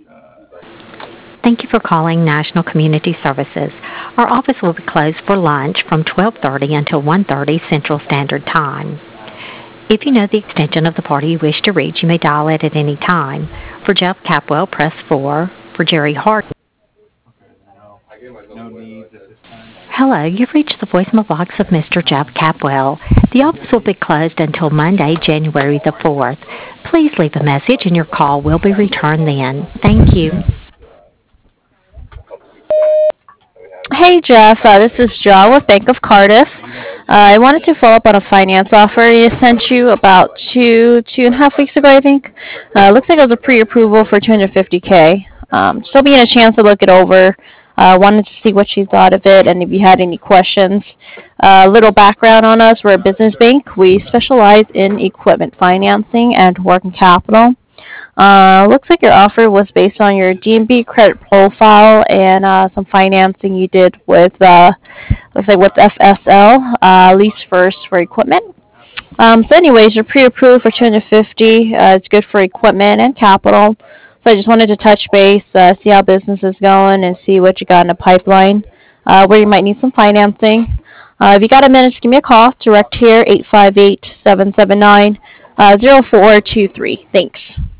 Thank you for calling National Community Services. Our office will be closed for lunch from 12:30 until 1:30 Central Standard Time. If you know the extension of the party you wish to reach, you may dial it at any time. For Jeff Capwell, press 4. For Jerry Hart, hello, you've reached the voicemail box of Mr. Jeff Capwell. The office will be closed until Monday, January the 4th. Please leave a message and your call will be returned then. Thank you. Hey Jeff, this is John with Bank of Cardiff. I wanted to follow up on a finance offer you sent you about 2.5 weeks ago, I think. Looks like it was a pre-approval for 250K. Still being a chance to look it over. Wanted to see what you thought of it and if you had any questions. Little background on us: we're a business bank. We specialize in equipment financing and working capital. Looks like your offer was based on your DNB credit profile and some financing you did with looks like with FSL, Lease First for equipment. So anyways, you're pre-approved for 250. It's good for equipment and capital. So I just wanted to touch base, see how business is going, and see what you got in the pipeline, where you might need some financing. If you got a minute, just give me a call. Direct here, 858-779-0423. Thanks.